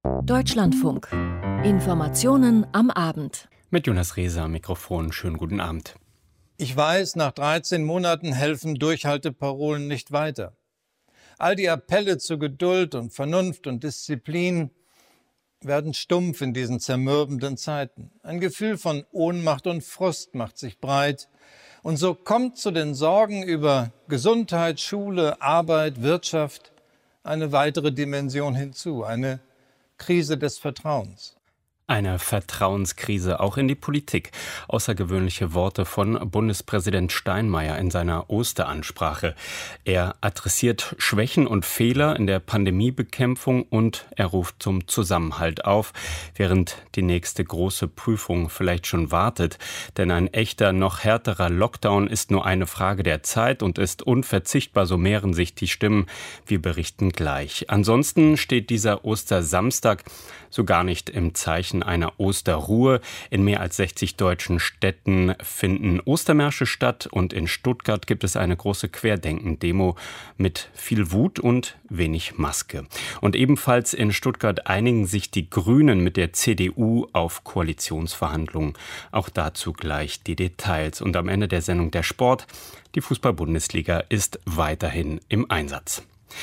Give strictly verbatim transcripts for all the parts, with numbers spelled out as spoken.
Deutschlandfunk. Informationen am Abend. Mit Jonas Rehse am Mikrofon. Schönen guten Abend. Ich weiß, nach dreizehn Monaten helfen Durchhalteparolen nicht weiter. All die Appelle zu Geduld und Vernunft und Disziplin werden stumpf in diesen zermürbenden Zeiten. Ein Gefühl von Ohnmacht und Frust macht sich breit. Und so kommt zu den Sorgen über Gesundheit, Schule, Arbeit, Wirtschaft eine weitere Dimension hinzu, eine Krise des Vertrauens. Eine Vertrauenskrise auch in die Politik. Außergewöhnliche Worte von Bundespräsident Steinmeier in seiner Osteransprache. Er adressiert Schwächen und Fehler in der Pandemiebekämpfung und er ruft zum Zusammenhalt auf, während die nächste große Prüfung vielleicht schon wartet. Denn ein echter, noch härterer Lockdown ist nur eine Frage der Zeit und ist unverzichtbar, so mehren sich die Stimmen. Wir berichten gleich. Ansonsten steht dieser Ostersamstag so gar nicht im Zeichen einer Osterruhe. In mehr als sechzig deutschen Städten finden Ostermärsche statt und in Stuttgart gibt es eine große Querdenken-Demo mit viel Wut und wenig Maske. Und ebenfalls in Stuttgart einigen sich die Grünen mit der C D U auf Koalitionsverhandlungen. Auch dazu gleich die Details. Und am Ende der Sendung der Sport. Die Fußball-Bundesliga ist weiterhin im Einsatz.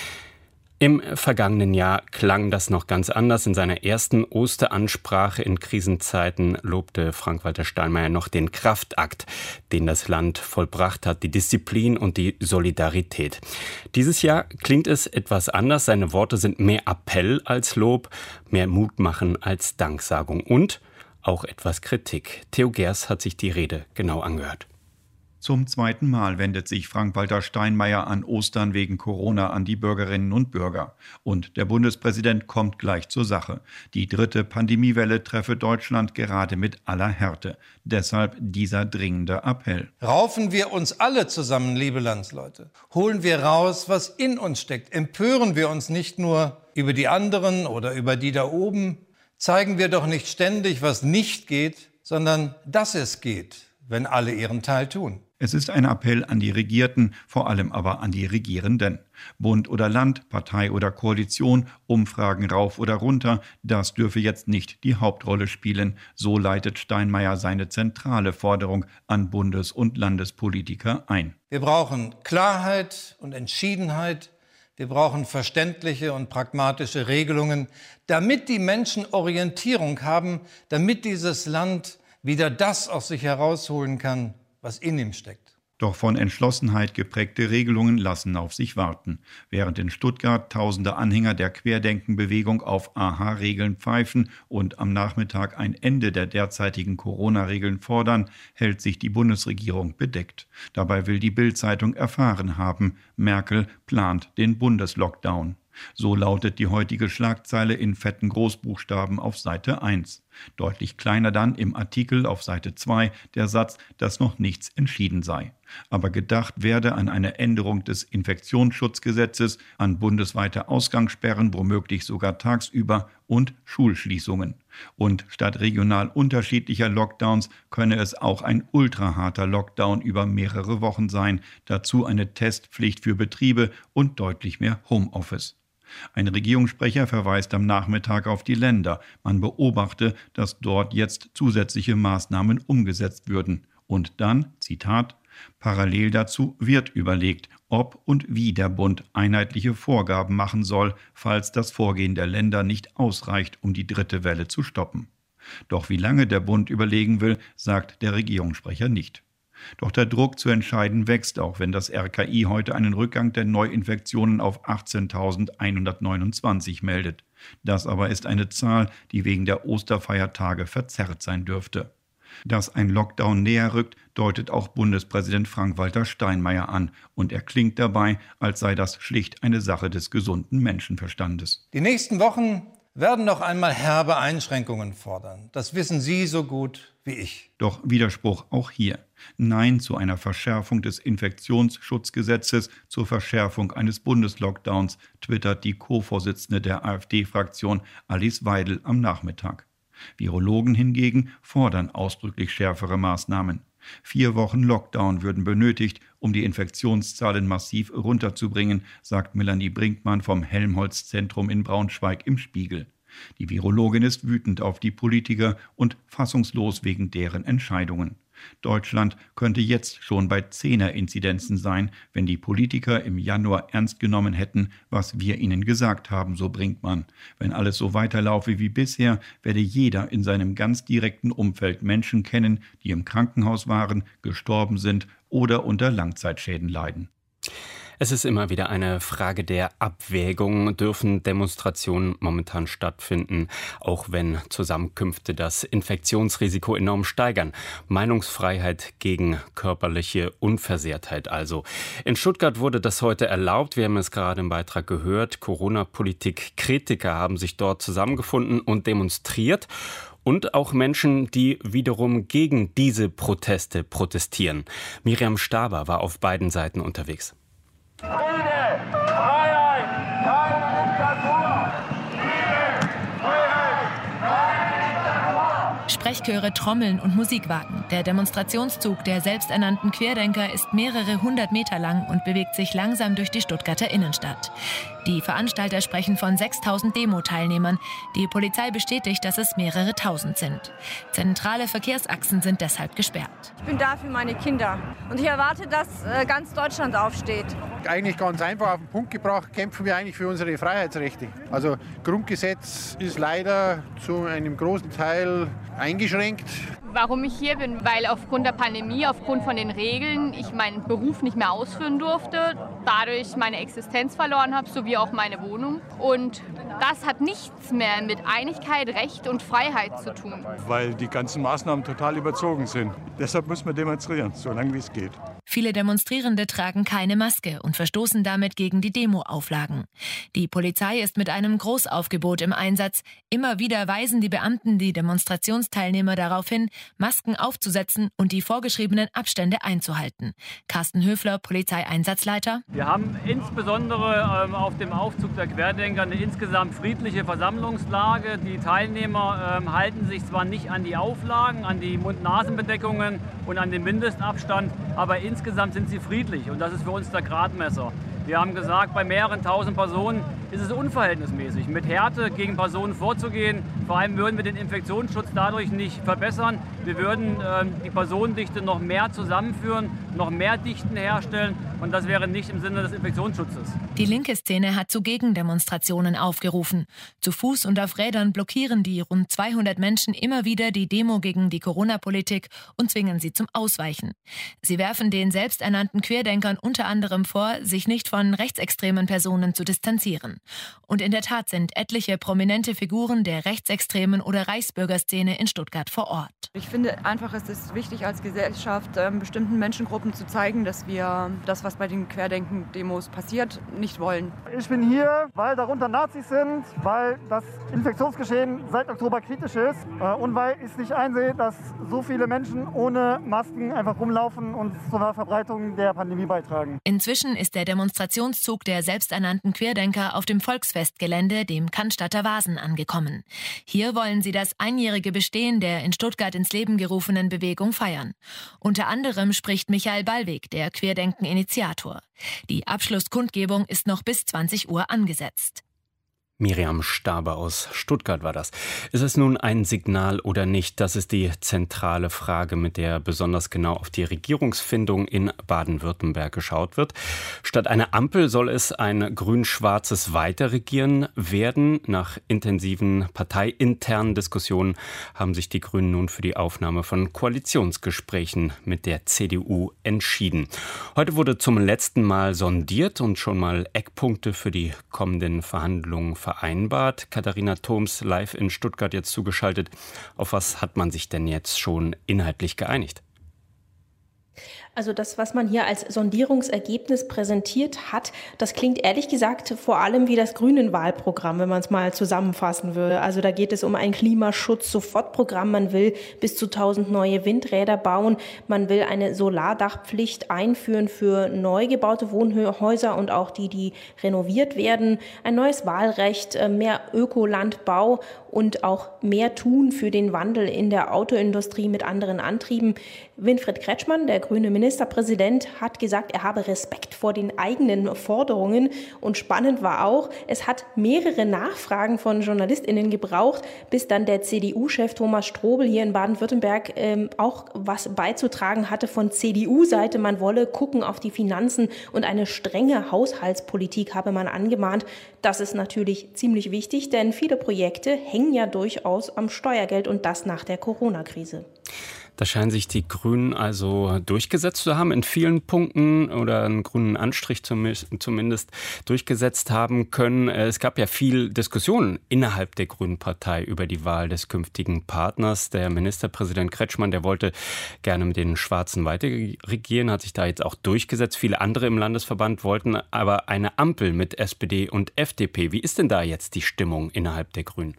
Im vergangenen Jahr klang das noch ganz anders. In seiner ersten Osteransprache in Krisenzeiten lobte Frank-Walter Steinmeier noch den Kraftakt, den das Land vollbracht hat, die Disziplin und die Solidarität. Dieses Jahr klingt es etwas anders. Seine Worte sind mehr Appell als Lob, mehr Mut machen als Danksagung und auch etwas Kritik. Theo Gers hat sich die Rede genau angehört. Zum zweiten Mal wendet sich Frank-Walter Steinmeier an Ostern wegen Corona an die Bürgerinnen und Bürger. Und der Bundespräsident kommt gleich zur Sache. Die dritte Pandemiewelle treffe Deutschland gerade mit aller Härte. Deshalb dieser dringende Appell. Raufen wir uns alle zusammen, liebe Landsleute. Holen wir raus, was in uns steckt. Empören wir uns nicht nur über die anderen oder über die da oben. Zeigen wir doch nicht ständig, was nicht geht, sondern dass es geht, wenn alle ihren Teil tun. Es ist ein Appell an die Regierten, vor allem aber an die Regierenden. Bund oder Land, Partei oder Koalition, Umfragen rauf oder runter, das dürfe jetzt nicht die Hauptrolle spielen. So leitet Steinmeier seine zentrale Forderung an Bundes- und Landespolitiker ein. Wir brauchen Klarheit und Entschiedenheit. Wir brauchen verständliche und pragmatische Regelungen, damit die Menschen Orientierung haben, damit dieses Land wieder das aus sich herausholen kann, was in ihm steckt. Doch von Entschlossenheit geprägte Regelungen lassen auf sich warten. Während in Stuttgart tausende Anhänger der Querdenkenbewegung auf Aha-Regeln pfeifen und am Nachmittag ein Ende der derzeitigen Corona-Regeln fordern, hält sich die Bundesregierung bedeckt. Dabei will die Bild-Zeitung erfahren haben, Merkel plant den Bundeslockdown. So lautet die heutige Schlagzeile in fetten Großbuchstaben auf Seite eins. Deutlich kleiner dann im Artikel auf Seite zwei der Satz, dass noch nichts entschieden sei. Aber gedacht werde an eine Änderung des Infektionsschutzgesetzes, an bundesweite Ausgangssperren, womöglich sogar tagsüber und Schulschließungen. Und statt regional unterschiedlicher Lockdowns könne es auch ein ultraharter Lockdown über mehrere Wochen sein, dazu eine Testpflicht für Betriebe und deutlich mehr Homeoffice. Ein Regierungssprecher verweist am Nachmittag auf die Länder. Man beobachte, dass dort jetzt zusätzliche Maßnahmen umgesetzt würden. Und dann, Zitat, parallel dazu wird überlegt, ob und wie der Bund einheitliche Vorgaben machen soll, falls das Vorgehen der Länder nicht ausreicht, um die dritte Welle zu stoppen. Doch wie lange der Bund überlegen will, sagt der Regierungssprecher nicht. Doch der Druck zu entscheiden wächst, auch wenn das R K I heute einen Rückgang der Neuinfektionen auf achtzehntausendeinhundertneunundzwanzig meldet. Das aber ist eine Zahl, die wegen der Osterfeiertage verzerrt sein dürfte. Dass ein Lockdown näher rückt, deutet auch Bundespräsident Frank-Walter Steinmeier an. Und er klingt dabei, als sei das schlicht eine Sache des gesunden Menschenverstandes. Die nächsten Wochen werden noch einmal herbe Einschränkungen fordern. Das wissen Sie so gut wie ich. Doch Widerspruch auch hier. Nein zu einer Verschärfung des Infektionsschutzgesetzes, zur Verschärfung eines Bundeslockdowns, twittert die Co-Vorsitzende der AfD-Fraktion Alice Weidel am Nachmittag. Virologen hingegen fordern ausdrücklich schärfere Maßnahmen. Vier Wochen Lockdown würden benötigt, um die Infektionszahlen massiv runterzubringen, sagt Melanie Brinkmann vom Helmholtz-Zentrum in Braunschweig im Spiegel. Die Virologin ist wütend auf die Politiker und fassungslos wegen deren Entscheidungen. Deutschland könnte jetzt schon bei Zehner-Inzidenzen sein, wenn die Politiker im Januar ernst genommen hätten, was wir ihnen gesagt haben, so Brinkmann. Wenn alles so weiterlaufe wie bisher, werde jeder in seinem ganz direkten Umfeld Menschen kennen, die im Krankenhaus waren, gestorben sind oder unter Langzeitschäden leiden. Es ist immer wieder eine Frage der Abwägung. Dürfen Demonstrationen momentan stattfinden, auch wenn Zusammenkünfte das Infektionsrisiko enorm steigern? Meinungsfreiheit gegen körperliche Unversehrtheit also. In Stuttgart wurde das heute erlaubt. Wir haben es gerade im Beitrag gehört. Corona-Politik-Kritiker haben sich dort zusammengefunden und demonstriert. Und auch Menschen, die wiederum gegen diese Proteste protestieren. Miriam Staber war auf beiden Seiten unterwegs. Friede, Freiheit, keine Diktatur! Friede, Freiheit, keine Diktatur! Sprechchöre, Trommeln und Musikwagen. Der Demonstrationszug der selbsternannten Querdenker ist mehrere hundert Meter lang und bewegt sich langsam durch die Stuttgarter Innenstadt. Die Veranstalter sprechen von sechstausend Demo-Teilnehmern. Die Polizei bestätigt, dass es mehrere tausend sind. Zentrale Verkehrsachsen sind deshalb gesperrt. Ich bin da für meine Kinder und ich erwarte, dass ganz Deutschland aufsteht. Eigentlich ganz einfach auf den Punkt gebracht, kämpfen wir eigentlich für unsere Freiheitsrechte. Also Grundgesetz ist leider zu einem großen Teil eingeschränkt. Warum ich hier bin? Weil aufgrund der Pandemie, aufgrund von den Regeln, ich meinen Beruf nicht mehr ausführen durfte, dadurch meine Existenz verloren habe, sowie auch meine Wohnung. Und das hat nichts mehr mit Einigkeit, Recht und Freiheit zu tun. Weil die ganzen Maßnahmen total überzogen sind. Deshalb muss man demonstrieren, solange wie es geht. Viele Demonstrierende tragen keine Maske und verstoßen damit gegen die Demo-Auflagen. Die Polizei ist mit einem Großaufgebot im Einsatz. Immer wieder weisen die Beamten die Demonstrationsteilnehmer darauf hin, Masken aufzusetzen und die vorgeschriebenen Abstände einzuhalten. Carsten Höfler, Polizeieinsatzleiter. Wir haben insbesondere ähm, auf dem Aufzug der Querdenker eine insgesamt friedliche Versammlungslage. Die Teilnehmer ähm, halten sich zwar nicht an die Auflagen, an die Mund-Nasen-Bedeckungen und an den Mindestabstand, aber insgesamt sind sie friedlich und das ist für uns der Gradmesser. Wir haben gesagt, bei mehreren tausend Personen ist es unverhältnismäßig, mit Härte gegen Personen vorzugehen. Vor allem würden wir den Infektionsschutz dadurch nicht verbessern. Wir würden äh, die Personendichte noch mehr zusammenführen, noch mehr Dichten herstellen und das wäre nicht im Sinne des Infektionsschutzes. Die linke Szene hat zu Gegendemonstrationen aufgerufen. Zu Fuß und auf Rädern blockieren die rund zweihundert Menschen immer wieder die Demo gegen die Corona-Politik und zwingen sie zum Ausweichen. Sie werfen den selbsternannten Querdenkern unter anderem vor, sich nicht von rechtsextremen Personen zu distanzieren. Und in der Tat sind etliche prominente Figuren der rechtsextremen oder Reichsbürgerszene in Stuttgart vor Ort. Ich finde einfach, es ist wichtig als Gesellschaft, ähm, bestimmten Menschengruppen zu zeigen, dass wir das, was bei den Querdenken-Demos passiert, nicht wollen. Ich bin hier, weil darunter Nazis sind, weil das Infektionsgeschehen seit Oktober kritisch ist äh, und weil ich nicht einsehe, dass so viele Menschen ohne Masken einfach rumlaufen und zur Verbreitung der Pandemie beitragen. Inzwischen ist der Demonstrationszug der selbsternannten Querdenker auf dem Volksfestgelände, dem Cannstatter Vasen, angekommen. Hier wollen sie das einjährige Bestehen der in Stuttgart ins Leben gerufenen Bewegung feiern. Unter anderem spricht Michael Ballweg, der Querdenken-Initiator. Die Abschlusskundgebung ist noch bis zwanzig Uhr angesetzt. Miriam Staber aus Stuttgart war das. Ist es nun ein Signal oder nicht? Das ist die zentrale Frage, mit der besonders genau auf die Regierungsfindung in Baden-Württemberg geschaut wird. Statt einer Ampel soll es ein grün-schwarzes Weiterregieren werden. Nach intensiven parteiinternen Diskussionen haben sich die Grünen nun für die Aufnahme von Koalitionsgesprächen mit der C D U entschieden. Heute wurde zum letzten Mal sondiert und schon mal Eckpunkte für die kommenden Verhandlungen vereinbart. Katharina Thoms live in Stuttgart jetzt zugeschaltet. Auf was hat man sich denn jetzt schon inhaltlich geeinigt? Also das, was man hier als Sondierungsergebnis präsentiert hat, das klingt ehrlich gesagt vor allem wie das Grünen-Wahlprogramm, wenn man es mal zusammenfassen würde. Also da geht es um ein Klimaschutz-Sofortprogramm. Man will bis zu tausend neue Windräder bauen. Man will eine Solardachpflicht einführen für neu gebaute Wohnhäuser und auch die, die renoviert werden. Ein neues Wahlrecht, mehr Ökolandbau und auch mehr tun für den Wandel in der Autoindustrie mit anderen Antrieben. Winfried Kretschmann, der grüne Minister, Ministerpräsident hat gesagt, er habe Respekt vor den eigenen Forderungen. Und spannend war auch, es hat mehrere Nachfragen von JournalistInnen gebraucht, bis dann der C D U-Chef Thomas Strobel hier in Baden-Württemberg ähm, auch was beizutragen hatte von C D U-Seite. Man wolle gucken auf die Finanzen und eine strenge Haushaltspolitik habe man angemahnt. Das ist natürlich ziemlich wichtig, denn viele Projekte hängen ja durchaus am Steuergeld und das nach der Corona-Krise. Da scheinen sich die Grünen also durchgesetzt zu haben in vielen Punkten oder einen grünen Anstrich zumindest durchgesetzt haben können. Es gab ja viel Diskussionen innerhalb der Grünen Partei über die Wahl des künftigen Partners. Der Ministerpräsident Kretschmann, der wollte gerne mit den Schwarzen weiter regieren, hat sich da jetzt auch durchgesetzt. Viele andere im Landesverband wollten aber eine Ampel mit S P D und F D P. Wie ist denn da jetzt die Stimmung innerhalb der Grünen?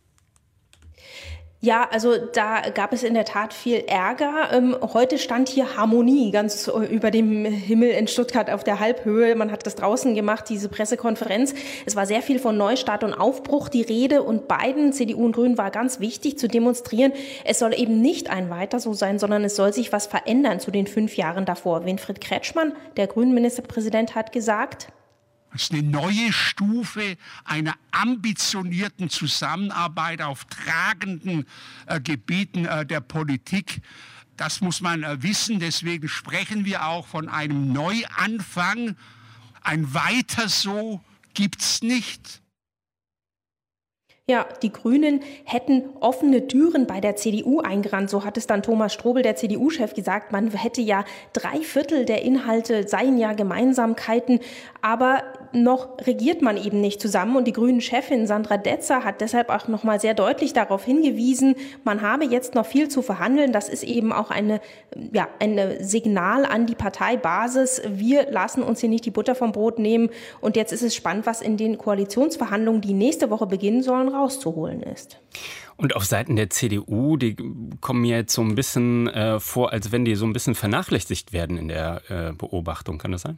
Ja, also da gab es in der Tat viel Ärger. Ähm, heute stand hier Harmonie ganz über dem Himmel in Stuttgart auf der Halbhöhe. Man hat das draußen gemacht, diese Pressekonferenz. Es war sehr viel von Neustart und Aufbruch die Rede und beiden, C D U und Grünen, war ganz wichtig zu demonstrieren. Es soll eben nicht ein Weiter so sein, sondern es soll sich was verändern zu den fünf Jahren davor. Winfried Kretschmann, der grünen Ministerpräsident, hat gesagt: Das ist eine neue Stufe einer ambitionierten Zusammenarbeit auf tragenden äh, Gebieten äh, der Politik. Das muss man äh, wissen. Deswegen sprechen wir auch von einem Neuanfang. Ein Weiter so gibt's nicht. Ja, die Grünen hätten offene Türen bei der C D U eingerannt. So hat es dann Thomas Strobel, der C D U-Chef, gesagt. Man hätte ja drei Viertel der Inhalte seien ja Gemeinsamkeiten. Aber noch regiert man eben nicht zusammen. Und die Grünen-Chefin Sandra Detzer hat deshalb auch noch mal sehr deutlich darauf hingewiesen, man habe jetzt noch viel zu verhandeln. Das ist eben auch eine, ja, ein Signal an die Parteibasis. Wir lassen uns hier nicht die Butter vom Brot nehmen. Und jetzt ist es spannend, was in den Koalitionsverhandlungen, die nächste Woche beginnen sollen, rauszuholen ist. Und auf Seiten der C D U, die kommen mir jetzt so ein bisschen äh, vor, als wenn die so ein bisschen vernachlässigt werden in der äh, Beobachtung. Kann das sein?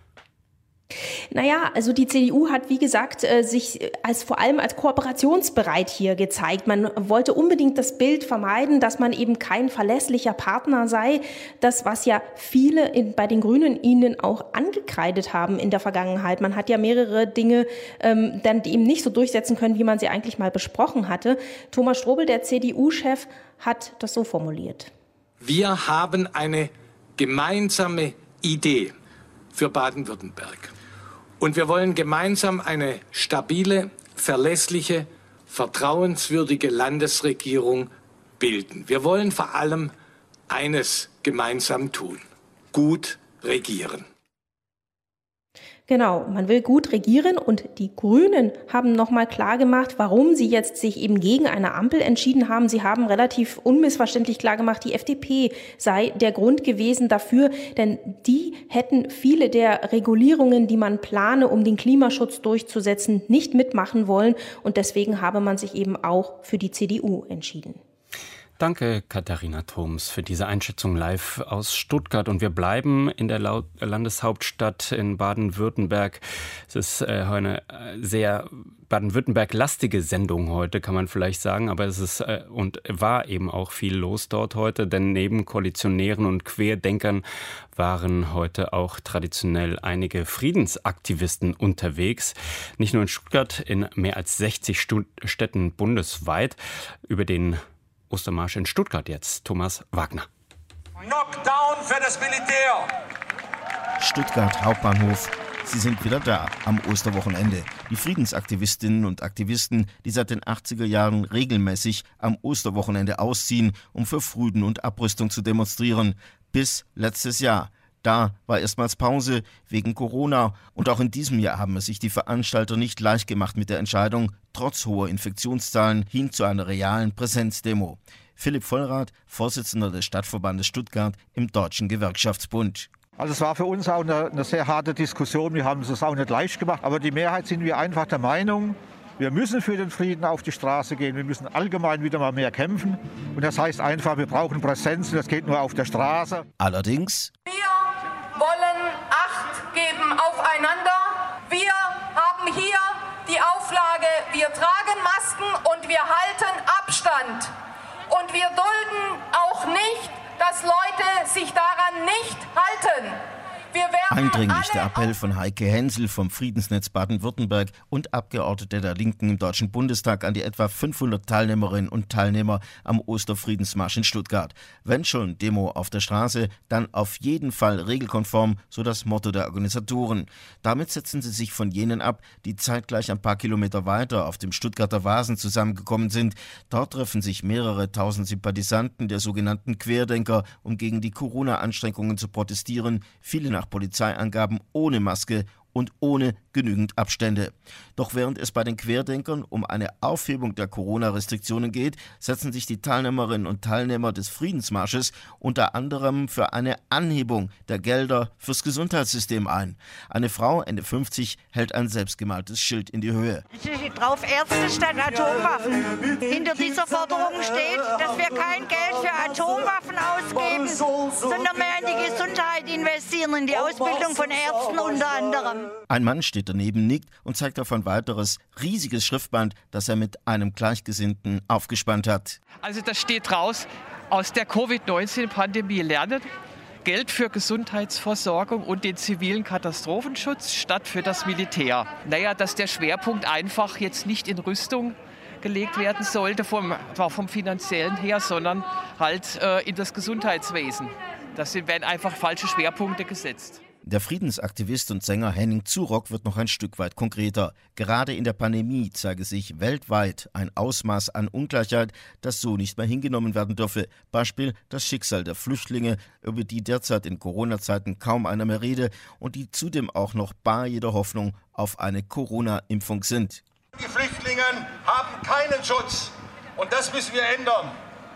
Naja, also die C D U hat, wie gesagt, sich als vor allem als kooperationsbereit hier gezeigt. Man wollte unbedingt das Bild vermeiden, dass man eben kein verlässlicher Partner sei. Das, was ja viele in, bei den Grünen ihnen auch angekreidet haben in der Vergangenheit. Man hat ja mehrere Dinge ähm, dann eben nicht so durchsetzen können, wie man sie eigentlich mal besprochen hatte. Thomas Strobel, der C D U-Chef, hat das so formuliert: Wir haben eine gemeinsame Idee für Baden-Württemberg. Und wir wollen gemeinsam eine stabile, verlässliche, vertrauenswürdige Landesregierung bilden. Wir wollen vor allem eines gemeinsam tun: gut regieren. Genau, man will gut regieren und die Grünen haben nochmal klar gemacht, warum sie jetzt sich eben gegen eine Ampel entschieden haben. Sie haben relativ unmissverständlich klar gemacht, die F D P sei der Grund gewesen dafür, denn die hätten viele der Regulierungen, die man plane, um den Klimaschutz durchzusetzen, nicht mitmachen wollen und deswegen habe man sich eben auch für die C D U entschieden. Danke, Katharina Thoms, für diese Einschätzung live aus Stuttgart. Und wir bleiben in der Landeshauptstadt in Baden-Württemberg. Es ist eine sehr Baden-Württemberg-lastige Sendung heute, kann man vielleicht sagen. Aber es ist und war eben auch viel los dort heute. Denn neben Koalitionären und Querdenkern waren heute auch traditionell einige Friedensaktivisten unterwegs. Nicht nur in Stuttgart, in mehr als sechzig Städten bundesweit. Über den Ostermarsch in Stuttgart jetzt, Thomas Wagner. Knockdown für das Militär! Stuttgart Hauptbahnhof. Sie sind wieder da am Osterwochenende. Die Friedensaktivistinnen und Aktivisten, die seit den achtziger Jahren regelmäßig am Osterwochenende ausziehen, um für Frieden und Abrüstung zu demonstrieren. Bis letztes Jahr. Da war erstmals Pause wegen Corona. Und auch in diesem Jahr haben es sich die Veranstalter nicht leicht gemacht mit der Entscheidung, trotz hoher Infektionszahlen hin zu einer realen Präsenzdemo. Philipp Vollrath, Vorsitzender des Stadtverbandes Stuttgart im Deutschen Gewerkschaftsbund. Also es war für uns auch eine, eine sehr harte Diskussion. Wir haben es auch nicht leicht gemacht. Aber die Mehrheit sind wir einfach der Meinung, wir müssen für den Frieden auf die Straße gehen. Wir müssen allgemein wieder mal mehr kämpfen. Und das heißt einfach, wir brauchen Präsenz. Und das geht nur auf der Straße. Allerdings: Wir wollen Acht geben aufeinander. Wir haben hier die Auflage, wir tragen Masken und wir halten Abstand. Und wir dulden auch nicht, dass Leute sich daran nicht halten. Wir werden Eindringlich der Appell von Heike Hensel vom Friedensnetz Baden-Württemberg und Abgeordnete der Linken im Deutschen Bundestag an die etwa fünfhundert Teilnehmerinnen und Teilnehmer am Osterfriedensmarsch in Stuttgart. Wenn schon Demo auf der Straße, dann auf jeden Fall regelkonform, so das Motto der Organisatoren. Damit setzen sie sich von jenen ab, die zeitgleich ein paar Kilometer weiter auf dem Stuttgarter Wasen zusammengekommen sind. Dort treffen sich mehrere tausend Sympathisanten der sogenannten Querdenker, um gegen die Corona-Anstrengungen zu protestieren. Viele nach Polizeiangaben ohne Maske und ohne genügend Abstände. Doch während es bei den Querdenkern um eine Aufhebung der Corona-Restriktionen geht, setzen sich die Teilnehmerinnen und Teilnehmer des Friedensmarsches unter anderem für eine Anhebung der Gelder fürs Gesundheitssystem ein. Eine Frau, Ende fünfzig, hält ein selbstgemaltes Schild in die Höhe. Steht drauf, Ärzte statt Atomwaffen. Hinter dieser Forderung steht, dass wir kein Geld für Atomwaffen ausgeben, sondern mehr in die Gesundheit investieren, in die Ausbildung von Ärzten unter anderem. Ein Mann steht daneben, nickt und zeigt auf ein weiteres riesiges Schriftband, das er mit einem Gleichgesinnten aufgespannt hat. Also da steht raus, aus der Covid neunzehn Pandemie lernen, Geld für Gesundheitsversorgung und den zivilen Katastrophenschutz statt für das Militär. Naja, dass der Schwerpunkt einfach jetzt nicht in Rüstung gelegt werden sollte, vom, vom finanziellen her, sondern halt äh, in das Gesundheitswesen. Da werden einfach falsche Schwerpunkte gesetzt. Der Friedensaktivist und Sänger Henning Zurock wird noch ein Stück weit konkreter. Gerade in der Pandemie zeige sich weltweit ein Ausmaß an Ungleichheit, das so nicht mehr hingenommen werden dürfe. Beispiel das Schicksal der Flüchtlinge, über die derzeit in Corona-Zeiten kaum einer mehr rede und die zudem auch noch bar jeder Hoffnung auf eine Corona-Impfung sind. Die Flüchtlinge haben keinen Schutz und das müssen wir ändern.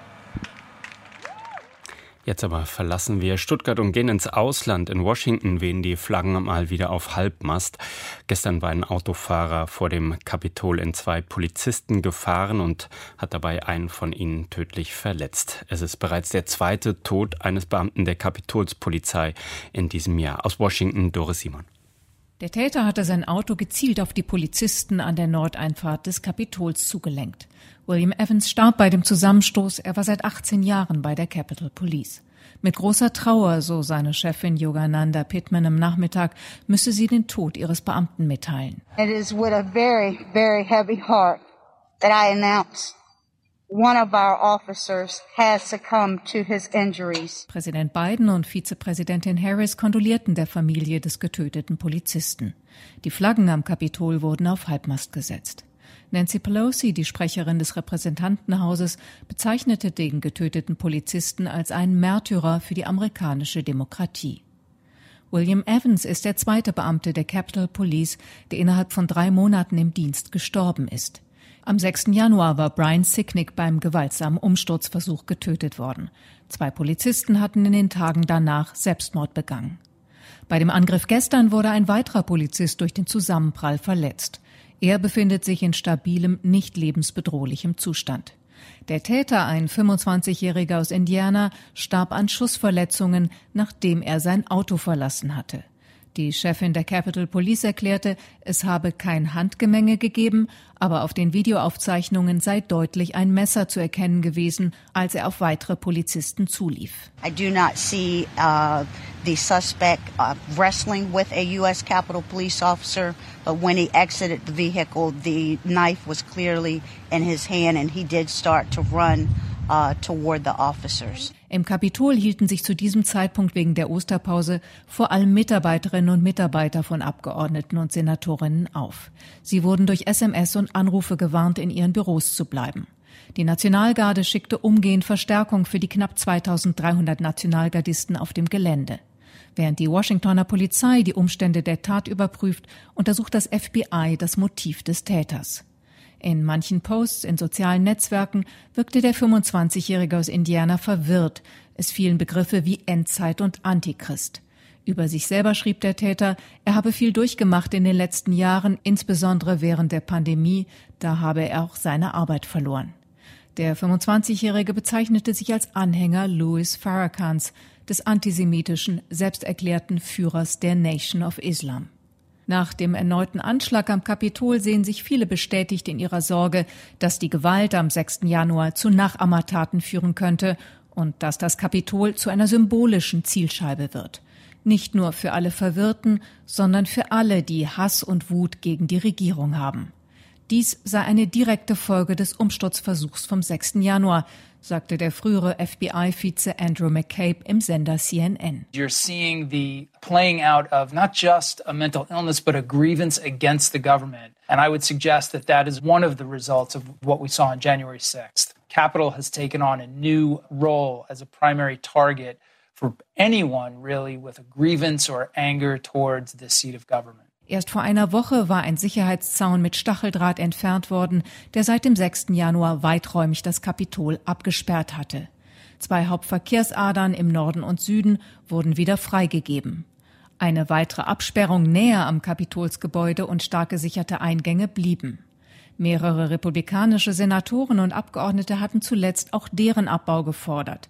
Jetzt aber verlassen wir Stuttgart und gehen ins Ausland. In Washington wehen die Flaggen mal wieder auf Halbmast. Gestern war ein Autofahrer vor dem Kapitol in zwei Polizisten gefahren und hat dabei einen von ihnen tödlich verletzt. Es ist bereits der zweite Tod eines Beamten der Kapitolspolizei in diesem Jahr. Aus Washington, Doris Simon. Der Täter hatte sein Auto gezielt auf die Polizisten an der Nordeinfahrt des Kapitols zugelenkt. William Evans starb bei dem Zusammenstoß. Er war seit achtzehn Jahren bei der Capitol Police. Mit großer Trauer, so seine Chefin Yogananda Pittman am Nachmittag, müsse sie den Tod ihres Beamten mitteilen. It is with a very, very heavy heart that I announce one of our officers has succumbed to his injuries. Präsident Biden und Vizepräsidentin Harris kondolierten der Familie des getöteten Polizisten. Die Flaggen am Kapitol wurden auf Halbmast gesetzt. Nancy Pelosi, die Sprecherin des Repräsentantenhauses, bezeichnete den getöteten Polizisten als einen Märtyrer für die amerikanische Demokratie. William Evans ist der zweite Beamte der Capitol Police, der innerhalb von drei Monaten im Dienst gestorben ist. Am sechsten Januar war Brian Sicknick beim gewaltsamen Umsturzversuch getötet worden. Zwei Polizisten hatten in den Tagen danach Selbstmord begangen. Bei dem Angriff gestern wurde ein weiterer Polizist durch den Zusammenprall verletzt. Er befindet sich in stabilem, nicht lebensbedrohlichem Zustand. Der Täter, ein fünfundzwanzigjähriger aus Indiana, starb an Schussverletzungen, nachdem er sein Auto verlassen hatte. Die Chefin der Capitol Police erklärte, es habe kein Handgemenge gegeben, aber auf den Videoaufzeichnungen sei deutlich ein Messer zu erkennen gewesen, als er auf weitere Polizisten zulief. I do not see uh, the suspect uh, wrestling with a U S Capitol Police officer, but when he exited the vehicle, the knife was clearly in his hand and he did start to run uh, toward the officers. Im Kapitol hielten sich zu diesem Zeitpunkt wegen der Osterpause vor allem Mitarbeiterinnen und Mitarbeiter von Abgeordneten und Senatorinnen auf. Sie wurden durch S M S und Anrufe gewarnt, in ihren Büros zu bleiben. Die Nationalgarde schickte umgehend Verstärkung für die knapp zweitausenddreihundert Nationalgardisten auf dem Gelände. Während die Washingtoner Polizei die Umstände der Tat überprüft, untersucht das F B I das Motiv des Täters. In manchen Posts in sozialen Netzwerken wirkte der fünfundzwanzigjährige aus Indiana verwirrt. Es fielen Begriffe wie Endzeit und Antichrist. Über sich selber schrieb der Täter, er habe viel durchgemacht in den letzten Jahren, insbesondere während der Pandemie, da habe er auch seine Arbeit verloren. Der fünfundzwanzigjährige bezeichnete sich als Anhänger Louis Farrakhans, des antisemitischen, selbsterklärten Führers der Nation of Islam. Nach dem erneuten Anschlag am Kapitol sehen sich viele bestätigt in ihrer Sorge, dass die Gewalt am sechsten Januar zu Nachahmertaten führen könnte und dass das Kapitol zu einer symbolischen Zielscheibe wird. Nicht nur für alle Verwirrten, sondern für alle, die Hass und Wut gegen die Regierung haben. Dies sei eine direkte Folge des Umsturzversuchs vom sechsten Januar, sagte der frühere F B I-Vize Andrew McCabe im Sender C N N. You're seeing the playing out of not just a mental illness, but a grievance against the government. And I would suggest that that is one of the results of what we saw on January sixth. Capitol has taken on a new role as a primary target for anyone really with a grievance or anger towards the seat of government. Erst vor einer Woche war ein Sicherheitszaun mit Stacheldraht entfernt worden, der seit dem sechsten Januar weiträumig das Kapitol abgesperrt hatte. Zwei Hauptverkehrsadern im Norden und Süden wurden wieder freigegeben. Eine weitere Absperrung näher am Kapitolsgebäude und stark gesicherte Eingänge blieben. Mehrere republikanische Senatoren und Abgeordnete hatten zuletzt auch deren Abbau gefordert.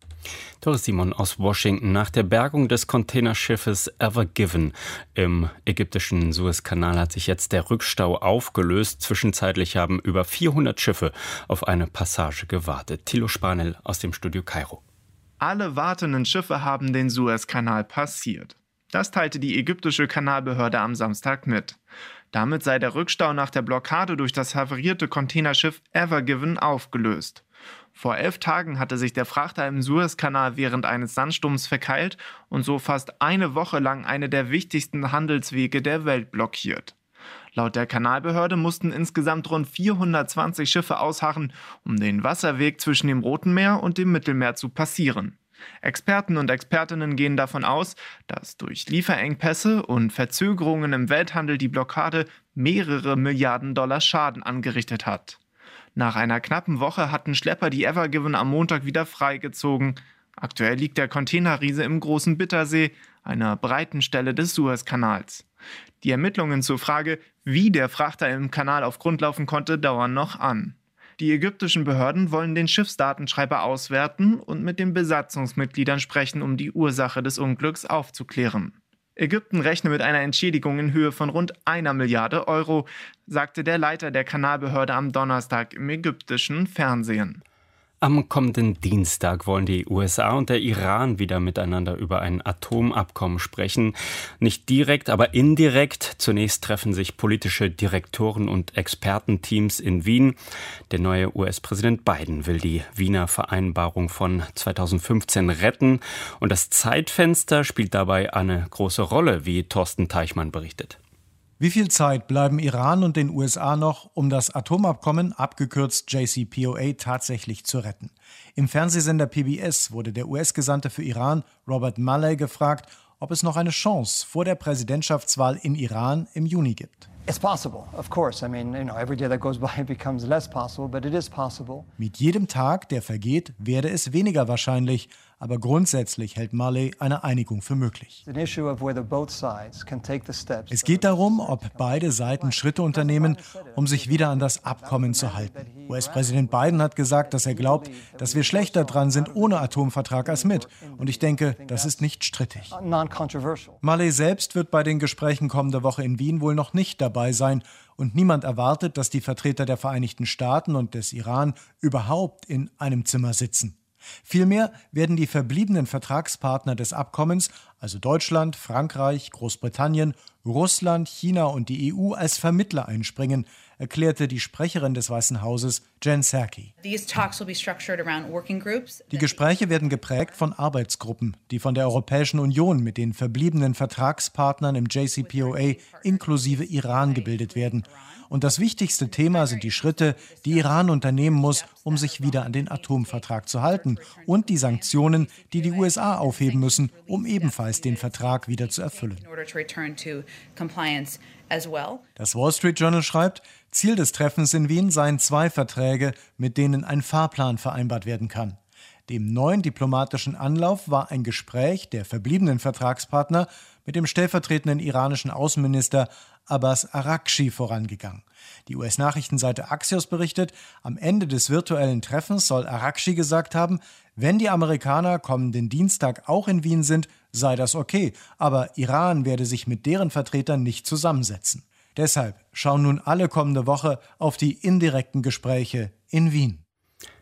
Doris Simon aus Washington. Nach der Bergung des Containerschiffes Ever Given im ägyptischen Suezkanal hat sich jetzt der Rückstau aufgelöst. Zwischenzeitlich haben über vierhundert Schiffe auf eine Passage gewartet. Thilo Spanel aus dem Studio Kairo. Alle wartenden Schiffe haben den Suezkanal passiert. Das teilte die ägyptische Kanalbehörde am Samstag mit. Damit sei der Rückstau nach der Blockade durch das havarierte Containerschiff Ever Given aufgelöst. Vor elf Tagen hatte sich der Frachter im Suezkanal während eines Sandsturms verkeilt und so fast eine Woche lang eine der wichtigsten Handelswege der Welt blockiert. Laut der Kanalbehörde mussten insgesamt rund vierhundertzwanzig Schiffe ausharren, um den Wasserweg zwischen dem Roten Meer und dem Mittelmeer zu passieren. Experten und Expertinnen gehen davon aus, dass durch Lieferengpässe und Verzögerungen im Welthandel die Blockade mehrere Milliarden Dollar Schaden angerichtet hat. Nach einer knappen Woche hatten Schlepper die Ever Given am Montag wieder freigezogen. Aktuell liegt der Containerriese im Großen Bittersee, einer breiten Stelle des Suezkanals. Die Ermittlungen zur Frage, wie der Frachter im Kanal auf Grund laufen konnte, dauern noch an. Die ägyptischen Behörden wollen den Schiffsdatenschreiber auswerten und mit den Besatzungsmitgliedern sprechen, um die Ursache des Unglücks aufzuklären. Ägypten rechne mit einer Entschädigung in Höhe von rund einer Milliarde Euro, sagte der Leiter der Kanalbehörde am Donnerstag im ägyptischen Fernsehen. Am kommenden Dienstag wollen die U S A und der Iran wieder miteinander über ein Atomabkommen sprechen. Nicht direkt, aber indirekt. Zunächst treffen sich politische Direktoren und Expertenteams in Wien. Der neue U S-Präsident Biden will die Wiener Vereinbarung von zweitausendfünfzehn retten. Und das Zeitfenster spielt dabei eine große Rolle, wie Thorsten Teichmann berichtet. Wie viel Zeit bleiben Iran und den U S A noch, um das Atomabkommen, abgekürzt J C P O A, tatsächlich zu retten? Im Fernsehsender P B S wurde der U S-Gesandte für Iran, Robert Malley, gefragt, ob es noch eine Chance vor der Präsidentschaftswahl in Iran im Juni gibt. It's possible, of course. I mean, you know, every day that goes by becomes less possible, but it is possible. Mit jedem Tag, der vergeht, werde es weniger wahrscheinlich. Aber grundsätzlich hält Malley eine Einigung für möglich. Es geht darum, ob beide Seiten Schritte unternehmen, um sich wieder an das Abkommen zu halten. U S-Präsident Biden hat gesagt, dass er glaubt, dass wir schlechter dran sind ohne Atomvertrag als mit. Und ich denke, das ist nicht strittig. Malley selbst wird bei den Gesprächen kommende Woche in Wien wohl noch nicht dabei sein. Und niemand erwartet, dass die Vertreter der Vereinigten Staaten und des Iran überhaupt in einem Zimmer sitzen. Vielmehr werden die verbliebenen Vertragspartner des Abkommens, also Deutschland, Frankreich, Großbritannien, Russland, China und die E U, als Vermittler einspringen, erklärte die Sprecherin des Weißen Hauses, Jen Psaki. Die Gespräche werden geprägt von Arbeitsgruppen, die von der Europäischen Union mit den verbliebenen Vertragspartnern im J C P O A inklusive Iran gebildet werden. Und das wichtigste Thema sind die Schritte, die Iran unternehmen muss, um sich wieder an den Atomvertrag zu halten, und die Sanktionen, die die U S A aufheben müssen, um ebenfalls den Vertrag wieder zu erfüllen. Das Wall Street Journal schreibt, Ziel des Treffens in Wien seien zwei Verträge, mit denen ein Fahrplan vereinbart werden kann. Dem neuen diplomatischen Anlauf war ein Gespräch der verbliebenen Vertragspartner mit dem stellvertretenden iranischen Außenminister Abbas Araghchi vorangegangen. Die U S-Nachrichtenseite Axios berichtet, am Ende des virtuellen Treffens soll Araghchi gesagt haben, wenn die Amerikaner kommenden Dienstag auch in Wien sind, sei das okay, aber Iran werde sich mit deren Vertretern nicht zusammensetzen. Deshalb schauen nun alle kommende Woche auf die indirekten Gespräche in Wien.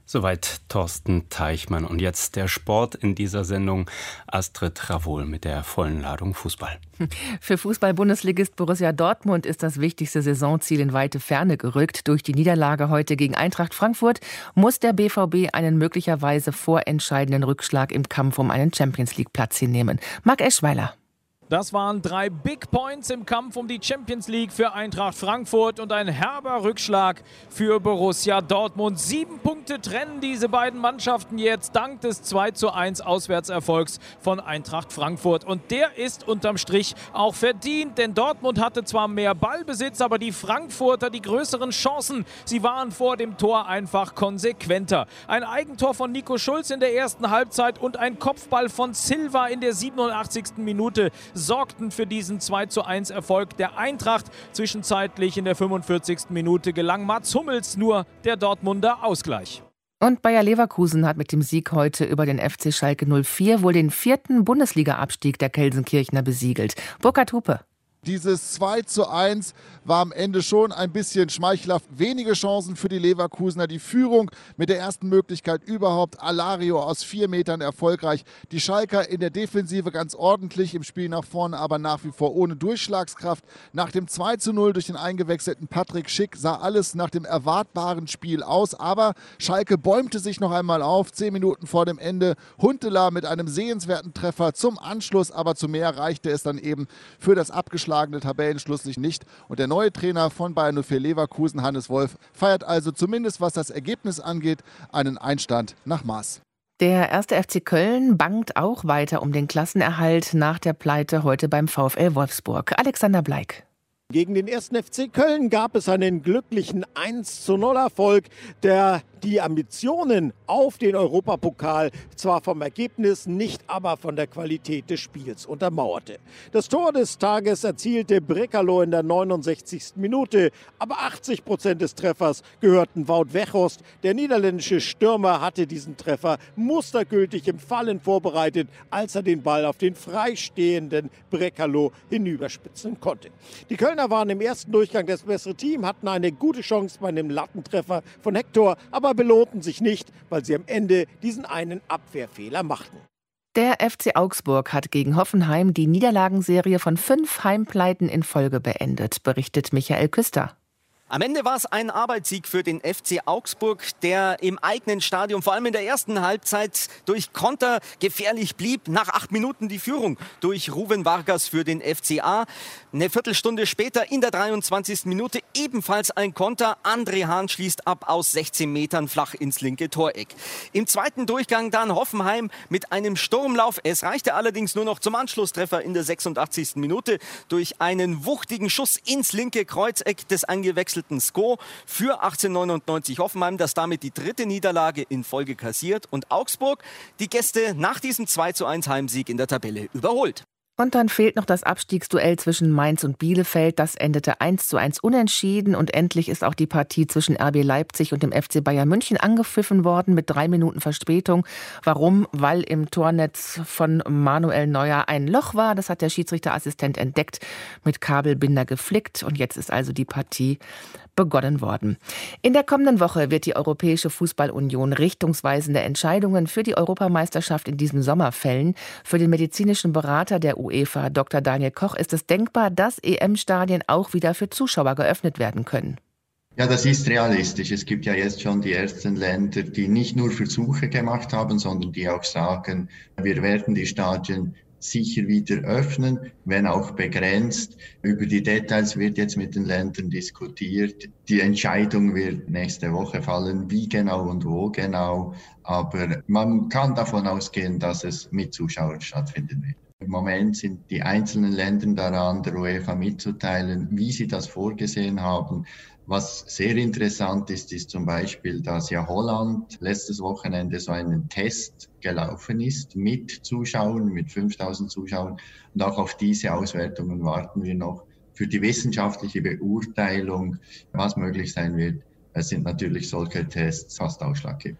Soweit Thorsten Teichmann. Und jetzt der Sport in dieser Sendung. Astrid Ravohl mit der vollen Ladung Fußball. Für Fußball-Bundesligist Borussia Dortmund ist das wichtigste Saisonziel in weite Ferne gerückt. Durch die Niederlage heute gegen Eintracht Frankfurt muss der B V B einen möglicherweise vorentscheidenden Rückschlag im Kampf um einen Champions-League-Platz hinnehmen. Marc Eschweiler. Das waren drei Big Points im Kampf um die Champions League für Eintracht Frankfurt und ein herber Rückschlag für Borussia Dortmund. Sieben Punkte trennen diese beiden Mannschaften jetzt dank des zwei zu eins Auswärtserfolgs von Eintracht Frankfurt. Und der ist unterm Strich auch verdient, denn Dortmund hatte zwar mehr Ballbesitz, aber die Frankfurter die größeren Chancen. Sie waren vor dem Tor einfach konsequenter. Ein Eigentor von Nico Schulz in der ersten Halbzeit und ein Kopfball von Silva in der siebenundachtzigsten Minute sorgten für diesen zwei zu eins Erfolg der Eintracht. Zwischenzeitlich in der fünfundvierzigsten Minute gelang Mats Hummels nur der Dortmunder Ausgleich. Und Bayer Leverkusen hat mit dem Sieg heute über den F C Schalke null vier wohl den vierten Bundesliga-Abstieg der Gelsenkirchner besiegelt. Burkhard Hupe. Dieses zwei zu eins war am Ende schon ein bisschen schmeichelhaft. Wenige Chancen für die Leverkusener. Die Führung mit der ersten Möglichkeit überhaupt. Alario aus vier Metern erfolgreich. Die Schalker in der Defensive ganz ordentlich, im Spiel nach vorne aber nach wie vor ohne Durchschlagskraft. Nach dem zwei zu null durch den eingewechselten Patrick Schick sah alles nach dem erwartbaren Spiel aus. Aber Schalke bäumte sich noch einmal auf. Zehn Minuten vor dem Ende. Huntelaar mit einem sehenswerten Treffer zum Anschluss. Aber zu mehr reichte es dann eben für das abgeschlagene Tabellen schlusslich nicht. Und der neue Trainer von Bayer null vier Leverkusen, Hannes Wolf, feiert also zumindest, was das Ergebnis angeht, einen Einstand nach Maß. Der erste F C Köln bangt auch weiter um den Klassenerhalt nach der Pleite heute beim VfL Wolfsburg. Alexander Bleik. Gegen den ersten F C Köln gab es einen glücklichen eins zu null Erfolg, der die Ambitionen auf den Europapokal zwar vom Ergebnis, nicht aber von der Qualität des Spiels untermauerte. Das Tor des Tages erzielte Brekalo in der neunundsechzigsten Minute, aber achtzig Prozent des Treffers gehörten Wout Weghorst. Der niederländische Stürmer hatte diesen Treffer mustergültig im Fallen vorbereitet, als er den Ball auf den freistehenden Brekalo hinüberspitzen konnte. Die Kölner waren im ersten Durchgang das bessere Team, hatten eine gute Chance bei einem Lattentreffer von Hector, aber belohnten sich nicht, weil sie am Ende diesen einen Abwehrfehler machten. Der F C Augsburg hat gegen Hoffenheim die Niederlagenserie von fünf Heimpleiten in Folge beendet, berichtet Michael Küster. Am Ende war es ein Arbeitssieg für den F C Augsburg, der im eigenen Stadion, vor allem in der ersten Halbzeit, durch Konter gefährlich blieb. Nach acht Minuten die Führung durch Ruven Vargas für den F C A. Eine Viertelstunde später in der dreiundzwanzigsten Minute ebenfalls ein Konter. André Hahn schließt ab aus sechzehn Metern flach ins linke Toreck. Im zweiten Durchgang dann Hoffenheim mit einem Sturmlauf. Es reichte allerdings nur noch zum Anschlusstreffer in der sechsundachtzigsten Minute durch einen wuchtigen Schuss ins linke Kreuzeck des eingewechselten Sko für achtzehnhundertneunundneunzig Hoffenheim, das damit die dritte Niederlage in Folge kassiert und Augsburg die Gäste nach diesem zwei zu eins Heimsieg in der Tabelle überholt. Und dann fehlt noch das Abstiegsduell zwischen Mainz und Bielefeld. Das endete eins zu eins unentschieden. Und endlich ist auch die Partie zwischen R B Leipzig und dem F C Bayern München angepfiffen worden mit drei Minuten Verspätung. Warum? Weil im Tornetz von Manuel Neuer ein Loch war. Das hat der Schiedsrichterassistent entdeckt, mit Kabelbinder geflickt. Und jetzt ist also die Partie begonnen worden. In der kommenden Woche wird die Europäische Fußballunion richtungsweisende Entscheidungen für die Europameisterschaft in diesem Sommer fällen. Für den medizinischen Berater der UEFA, Doktor Daniel Koch, ist es denkbar, dass E M-Stadien auch wieder für Zuschauer geöffnet werden können. Ja, das ist realistisch. Es gibt ja jetzt schon die ersten Länder, die nicht nur Versuche gemacht haben, sondern die auch sagen, wir werden die Stadien sicher wieder öffnen, wenn auch begrenzt. Über die Details wird jetzt mit den Ländern diskutiert. Die Entscheidung wird nächste Woche fallen, wie genau und wo genau. Aber man kann davon ausgehen, dass es mit Zuschauern stattfinden wird. Im Moment sind die einzelnen Länder daran, der UEFA mitzuteilen, wie sie das vorgesehen haben. Was sehr interessant ist, ist zum Beispiel, dass ja Holland letztes Wochenende so einen Test gelaufen ist mit Zuschauern, mit fünftausend Zuschauern. Und auch auf diese Auswertungen warten wir noch. Für die wissenschaftliche Beurteilung, was möglich sein wird, es sind natürlich solche Tests fast ausschlaggebend.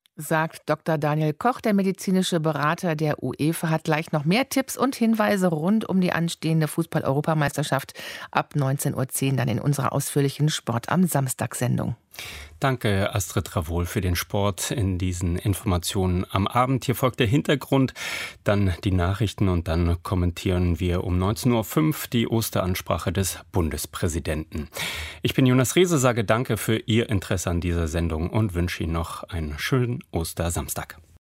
Sagt Doktor Daniel Koch, der medizinische Berater der UEFA, hat gleich noch mehr Tipps und Hinweise rund um die anstehende Fußball-Europameisterschaft ab neunzehn Uhr zehn dann in unserer ausführlichen Sport am Samstag-Sendung. Danke, Astrid Ravohl, für den Sport in diesen Informationen am Abend. Hier folgt der Hintergrund, dann die Nachrichten und dann kommentieren wir um neunzehn Uhr fünf die Osteransprache des Bundespräsidenten. Ich bin Jonas Rehse, sage danke für Ihr Interesse an dieser Sendung und wünsche Ihnen noch einen schönen Ostersamstag.